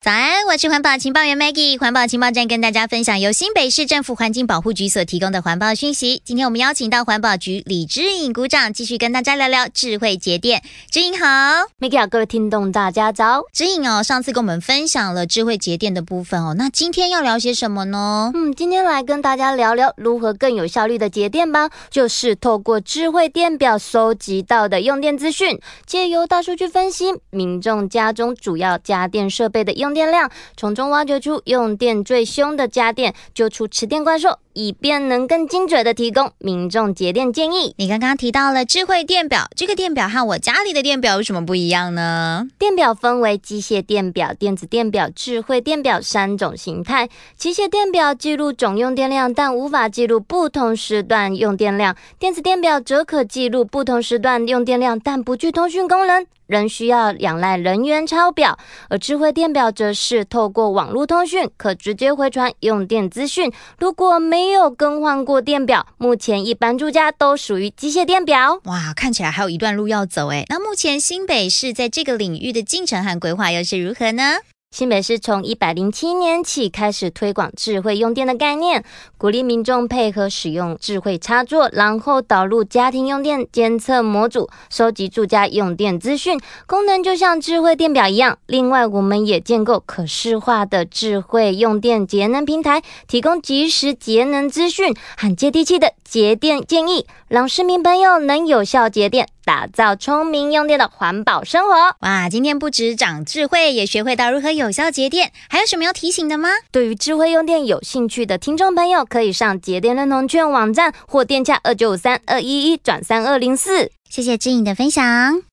早安，我是环保情报员 Maggie。环保情报站跟大家分享由新北市政府环境保护局所提供的环保讯息。今天我们邀请到环保局李之颖股长，继续跟大家聊聊智慧节电。之颖好。 Maggie 好，各位听众大家早。 之颖上次跟我们分享了智慧节电的部分那今天要聊些什么呢？ 今天来跟大家聊聊如何更有效率的节电吧。就是透过智慧电表收集到的用电资讯，借由大数据分析民众家中主要家电设备的用电量，从中挖掘出用电最凶的家电，揪出吃电怪兽，以便能更精准的提供民众节电建议。 你刚刚提到了智慧电表，这个电表和我家里的电表有什么不一样呢？ 电表分为机械电表、电子电表、智慧电表3种形态。机械电表记录总用电量，但无法记录不同时段用电量；电子电表则可记录不同时段用电量，但不具通讯功能，仍需要仰赖人员抄表。而智慧电表则是透过网络通讯，可直接回传用电资讯。如果没有更换过电表，目前一般住家都属于机械电表。 哇，看起来还有一段路要走那目前新北市在这个领域的进程和规划又是如何呢？ 新北市从107年起开始推广智慧用电的概念，鼓励民众配合使用智慧插座，然后导入家庭用电监测模组，收集住家用电资讯，功能就像智慧电表一样。另外，我们也建构可视化的智慧用电节能平台，提供即时节能资讯和接地气的节电建议，让市民朋友能有效节电，打造聪明用电的环保生活。 哇，今天不止长智慧，也学会到如何有效节电，还有什么要提醒的吗？ 对于智慧用电有兴趣的听众朋友，可以上节电认同券网站或电洽2953-211-3204。 谢谢之颖的分享。